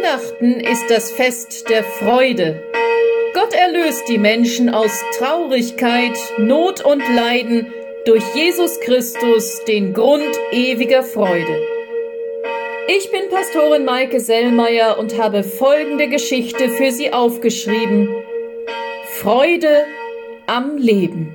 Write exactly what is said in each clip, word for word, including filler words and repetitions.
Weihnachten ist das Fest der Freude. Gott erlöst die Menschen aus Traurigkeit, Not und Leiden durch Jesus Christus, den Grund ewiger Freude. Ich bin Pastorin Maike Sellmeier und habe folgende Geschichte für Sie aufgeschrieben: Freude am Leben.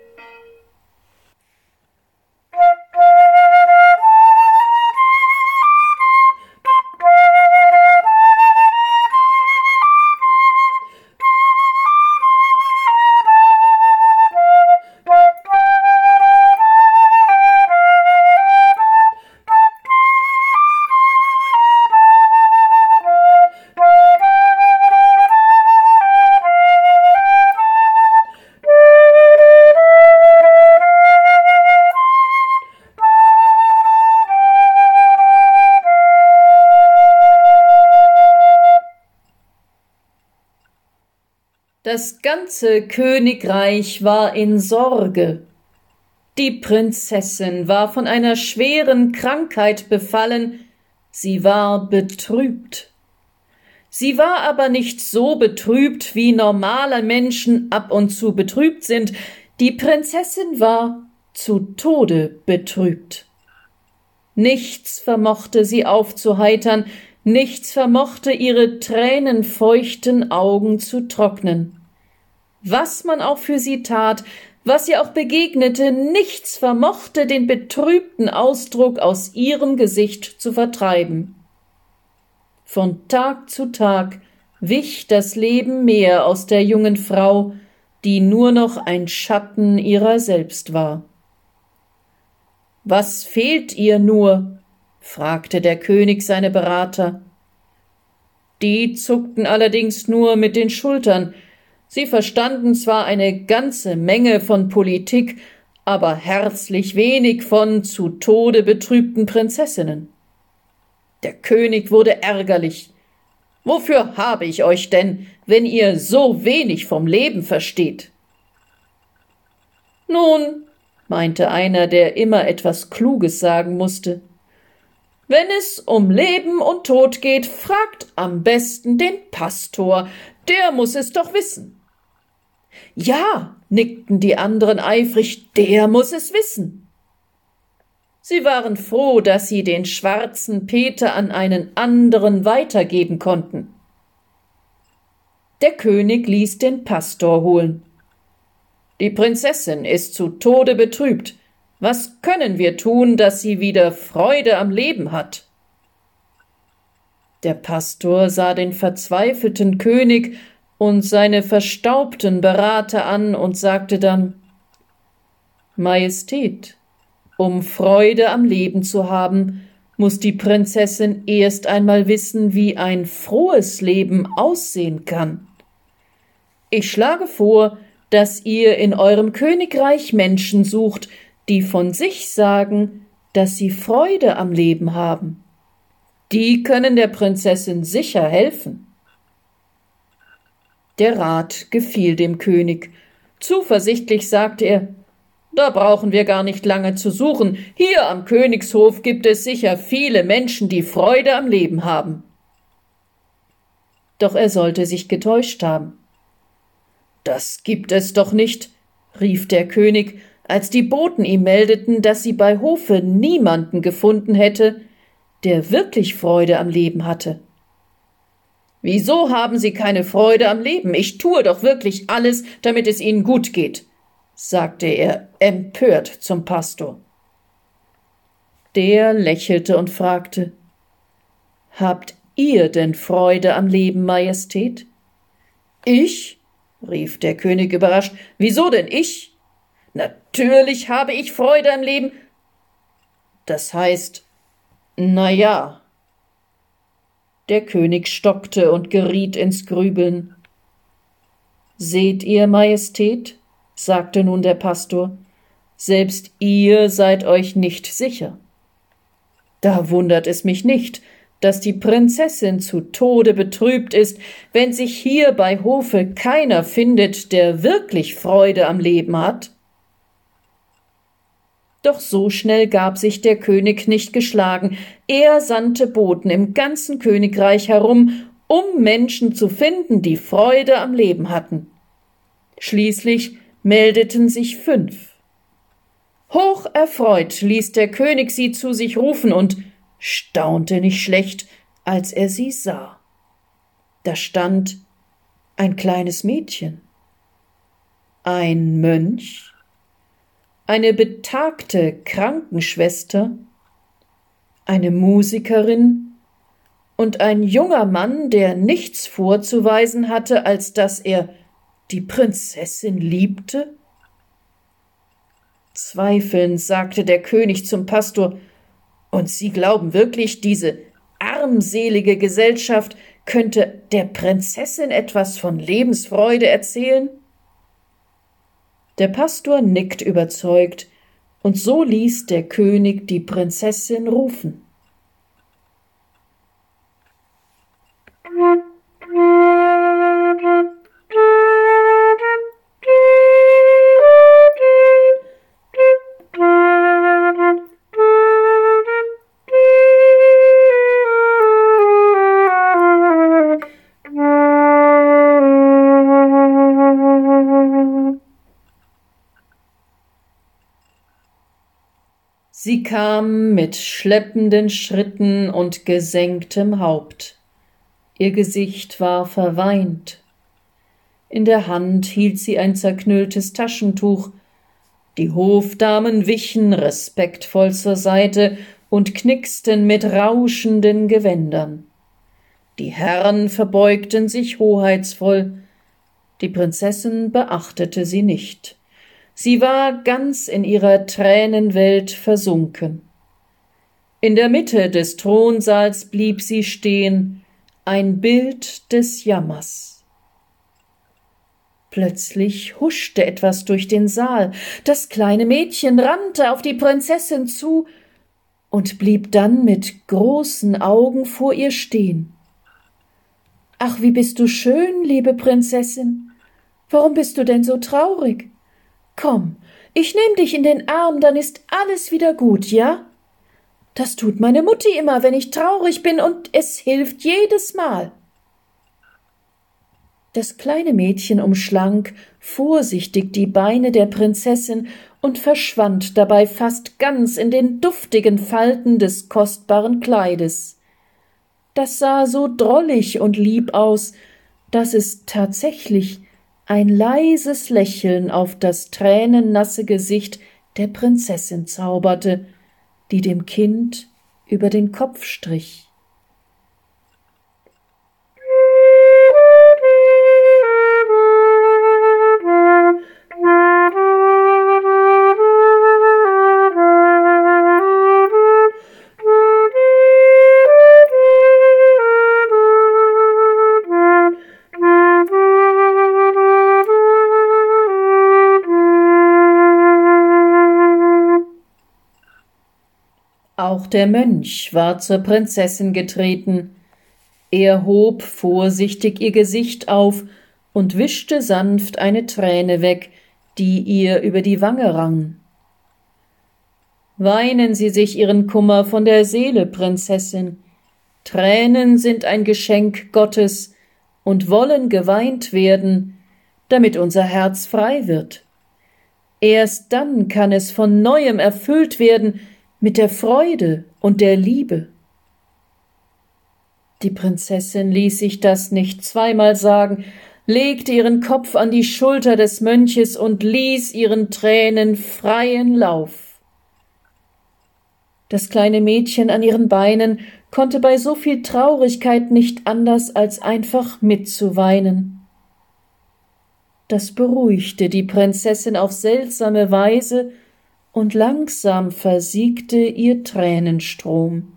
Das ganze Königreich war in Sorge. Die Prinzessin war von einer schweren Krankheit befallen, sie war betrübt. Sie war aber nicht so betrübt, wie normale Menschen ab und zu betrübt sind. Die Prinzessin war zu Tode betrübt. Nichts vermochte sie aufzuheitern, nichts vermochte ihre tränenfeuchten Augen zu trocknen. Was man auch für sie tat, was ihr auch begegnete, nichts vermochte den betrübten Ausdruck aus ihrem Gesicht zu vertreiben. Von Tag zu Tag wich das Leben mehr aus der jungen Frau, die nur noch ein Schatten ihrer selbst war. »Was fehlt ihr nur?« fragte der König seine Berater. Die zuckten allerdings nur mit den Schultern. Sie verstanden zwar eine ganze Menge von Politik, aber herzlich wenig von zu Tode betrübten Prinzessinnen. Der König wurde ärgerlich. »Wofür habe ich euch denn, wenn ihr so wenig vom Leben versteht?« »Nun«, meinte einer, der immer etwas Kluges sagen musste, »wenn es um Leben und Tod geht, fragt am besten den Pastor, der muss es doch wissen.« »Ja«, nickten die anderen eifrig, »der muss es wissen.« Sie waren froh, dass sie den schwarzen Peter an einen anderen weitergeben konnten. Der König ließ den Pastor holen. »Die Prinzessin ist zu Tode betrübt. Was können wir tun, dass sie wieder Freude am Leben hat?« Der Pastor sah den verzweifelten König und seine verstaubten Berater an und sagte dann: »Majestät, um Freude am Leben zu haben, muss die Prinzessin erst einmal wissen, wie ein frohes Leben aussehen kann. Ich schlage vor, dass ihr in eurem Königreich Menschen sucht, die von sich sagen, dass sie Freude am Leben haben. Die können der Prinzessin sicher helfen.« Der Rat gefiel dem König. Zuversichtlich sagte er: »Da brauchen wir gar nicht lange zu suchen. Hier am Königshof gibt es sicher viele Menschen, die Freude am Leben haben.« Doch er sollte sich getäuscht haben. »Das gibt es doch nicht«, rief der König, als die Boten ihm meldeten, dass sie bei Hofe niemanden gefunden hätte, der wirklich Freude am Leben hatte. »Wieso haben Sie keine Freude am Leben? Ich tue doch wirklich alles, damit es Ihnen gut geht«, sagte er empört zum Pastor. Der lächelte und fragte: »Habt ihr denn Freude am Leben, Majestät?« »Ich?«, rief der König überrascht. »Wieso denn ich? Natürlich habe ich Freude am Leben. Das heißt, na ja.« Der König stockte und geriet ins Grübeln. »Seht ihr, Majestät«, sagte nun der Pastor, »selbst ihr seid euch nicht sicher. Da wundert es mich nicht, dass die Prinzessin zu Tode betrübt ist, wenn sich hier bei Hofe keiner findet, der wirklich Freude am Leben hat.« Doch so schnell gab sich der König nicht geschlagen. Er sandte Boten im ganzen Königreich herum, um Menschen zu finden, die Freude am Leben hatten. Schließlich meldeten sich fünf. Hocherfreut ließ der König sie zu sich rufen und staunte nicht schlecht, als er sie sah. Da stand ein kleines Mädchen, ein Mönch, eine betagte Krankenschwester, eine Musikerin und ein junger Mann, der nichts vorzuweisen hatte, als dass er die Prinzessin liebte? Zweifelnd sagte der König zum Pastor: Und Sie glauben wirklich, diese armselige Gesellschaft könnte der Prinzessin etwas von Lebensfreude erzählen? Der Pastor nickt überzeugt, und so ließ der König die Prinzessin rufen. Sie kam mit schleppenden Schritten und gesenktem Haupt. Ihr Gesicht war verweint. In der Hand hielt sie ein zerknülltes Taschentuch. Die Hofdamen wichen respektvoll zur Seite und knicksten mit rauschenden Gewändern. Die Herren verbeugten sich hoheitsvoll. Die Prinzessin beachtete sie nicht. Sie war ganz in ihrer Tränenwelt versunken. In der Mitte des Thronsaals blieb sie stehen, ein Bild des Jammers. Plötzlich huschte etwas durch den Saal. Das kleine Mädchen rannte auf die Prinzessin zu und blieb dann mit großen Augen vor ihr stehen. »Ach, wie bist du schön, liebe Prinzessin! Warum bist du denn so traurig? Komm, ich nehm dich in den Arm, dann ist alles wieder gut, ja? Das tut meine Mutti immer, wenn ich traurig bin, und es hilft jedes Mal.« Das kleine Mädchen umschlang vorsichtig die Beine der Prinzessin und verschwand dabei fast ganz in den duftigen Falten des kostbaren Kleides. Das sah so drollig und lieb aus, dass es tatsächlich ein leises Lächeln auf das tränennasse Gesicht der Prinzessin zauberte, die dem Kind über den Kopf strich. Auch der Mönch war zur Prinzessin getreten. Er hob vorsichtig ihr Gesicht auf und wischte sanft eine Träne weg, die ihr über die Wange rann. »Weinen Sie sich Ihren Kummer von der Seele, Prinzessin. Tränen sind ein Geschenk Gottes und wollen geweint werden, damit unser Herz frei wird. Erst dann kann es von Neuem erfüllt werden mit der Freude und der Liebe.« Die Prinzessin ließ sich das nicht zweimal sagen, legte ihren Kopf an die Schulter des Mönches und ließ ihren Tränen freien Lauf. Das kleine Mädchen an ihren Beinen konnte bei so viel Traurigkeit nicht anders, als einfach mitzuweinen. Das beruhigte die Prinzessin auf seltsame Weise, und langsam versiegte ihr Tränenstrom.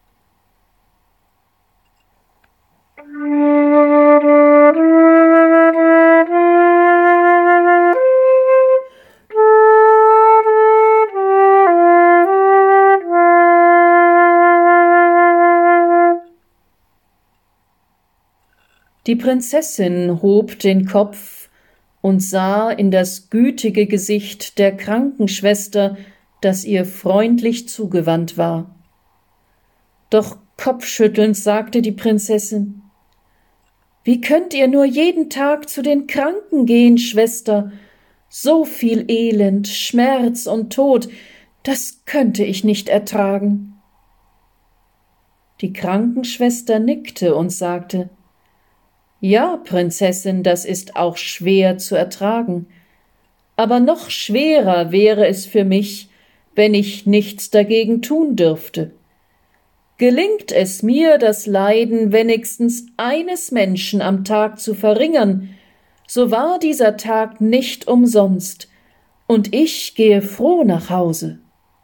Die Prinzessin hob den Kopf und sah in das gütige Gesicht der Krankenschwester, das ihr freundlich zugewandt war. Doch kopfschüttelnd sagte die Prinzessin: »Wie könnt ihr nur jeden Tag zu den Kranken gehen, Schwester? So viel Elend, Schmerz und Tod, das könnte ich nicht ertragen.« Die Krankenschwester nickte und sagte: »Ja, Prinzessin, das ist auch schwer zu ertragen. Aber noch schwerer wäre es für mich, wenn ich nichts dagegen tun dürfte. Gelingt es mir, das Leiden wenigstens eines Menschen am Tag zu verringern, so war dieser Tag nicht umsonst, und ich gehe froh nach Hause.«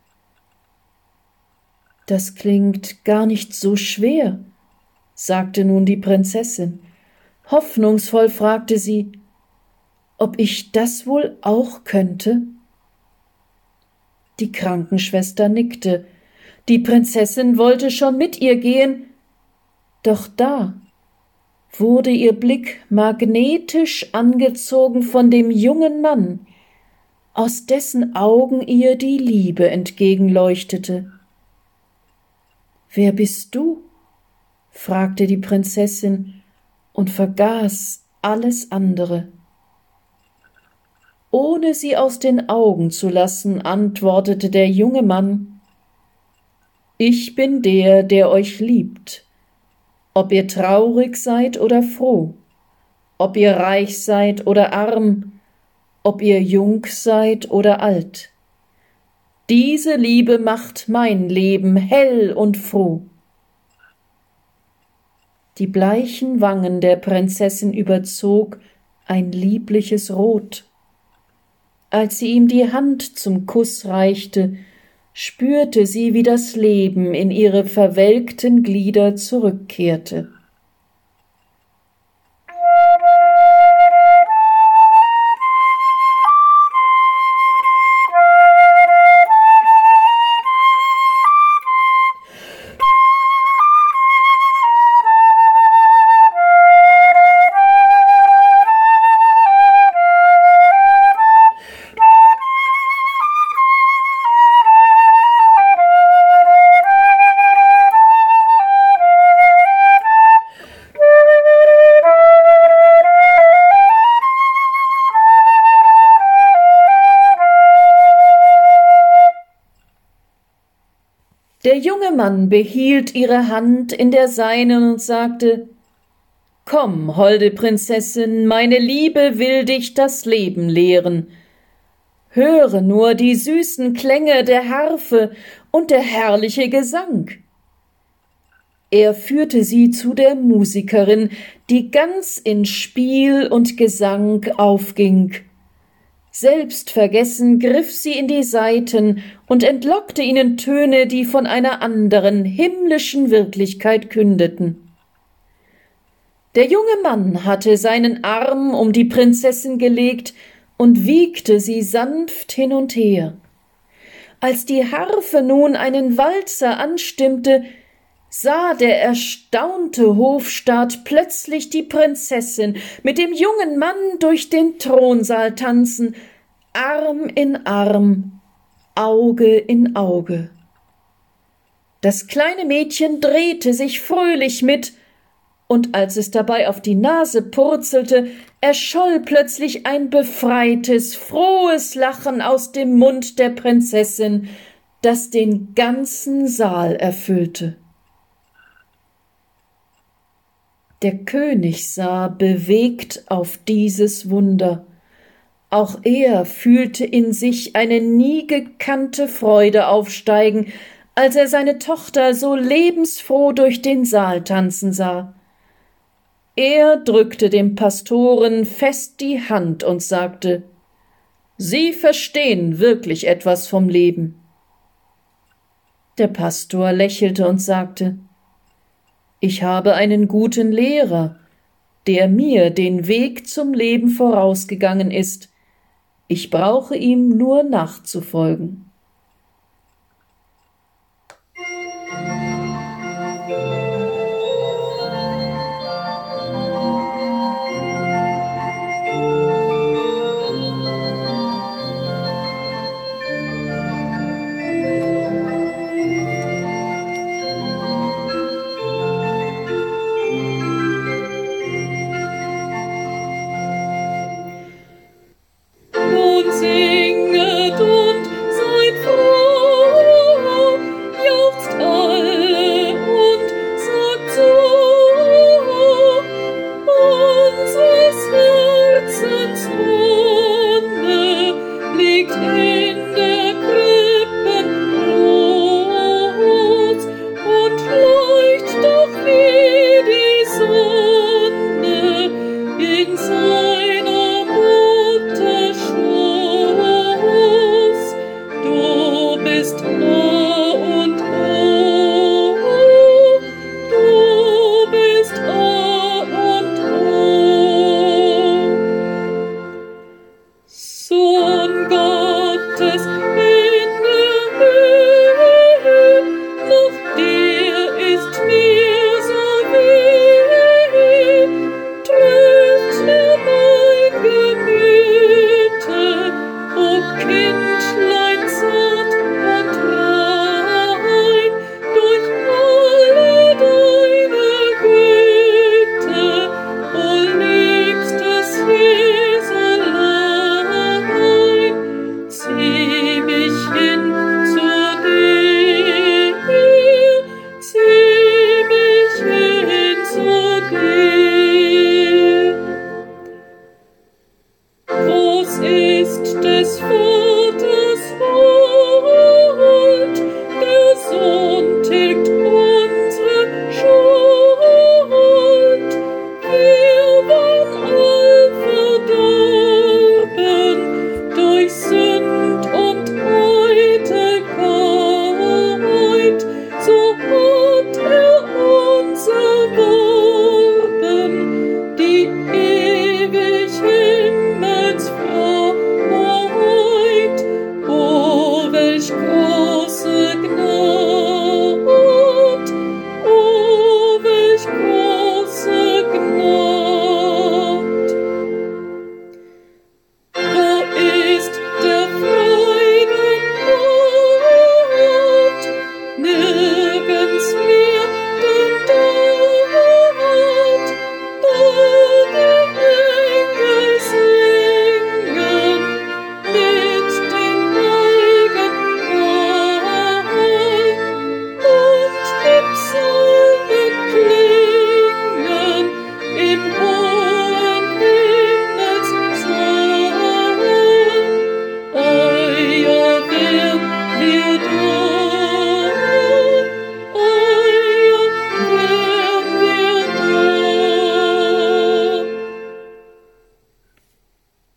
»Das klingt gar nicht so schwer«, sagte nun die Prinzessin. Hoffnungsvoll fragte sie: »Ob ich das wohl auch könnte?« Die Krankenschwester nickte. Die Prinzessin wollte schon mit ihr gehen, doch da wurde ihr Blick magnetisch angezogen von dem jungen Mann, aus dessen Augen ihr die Liebe entgegenleuchtete. »Wer bist du?« fragte die Prinzessin und vergaß alles andere. Ohne sie aus den Augen zu lassen, antwortete der junge Mann: »Ich bin der, der euch liebt, ob ihr traurig seid oder froh, ob ihr reich seid oder arm, ob ihr jung seid oder alt. Diese Liebe macht mein Leben hell und froh.« Die bleichen Wangen der Prinzessin überzog ein liebliches Rot. Als sie ihm die Hand zum Kuss reichte, spürte sie, wie das Leben in ihre verwelkten Glieder zurückkehrte. Der junge Mann behielt ihre Hand in der seinen und sagte: »Komm, holde Prinzessin, meine Liebe will dich das Leben lehren. Höre nur die süßen Klänge der Harfe und der herrliche Gesang.« Er führte sie zu der Musikerin, die ganz in Spiel und Gesang aufging. Selbstvergessen griff sie in die Saiten und entlockte ihnen Töne, die von einer anderen, himmlischen Wirklichkeit kündeten. Der junge Mann hatte seinen Arm um die Prinzessin gelegt und wiegte sie sanft hin und her. Als die Harfe nun einen Walzer anstimmte, sah der erstaunte Hofstaat plötzlich die Prinzessin mit dem jungen Mann durch den Thronsaal tanzen, Arm in Arm, Auge in Auge. Das kleine Mädchen drehte sich fröhlich mit, und als es dabei auf die Nase purzelte, erscholl plötzlich ein befreites, frohes Lachen aus dem Mund der Prinzessin, das den ganzen Saal erfüllte. Der König sah bewegt auf dieses Wunder. Auch er fühlte in sich eine nie gekannte Freude aufsteigen, als er seine Tochter so lebensfroh durch den Saal tanzen sah. Er drückte dem Pastoren fest die Hand und sagte: »Sie verstehen wirklich etwas vom Leben.« Der Pastor lächelte und sagte: »Ich habe einen guten Lehrer, der mir den Weg zum Leben vorausgegangen ist. Ich brauche ihm nur nachzufolgen.«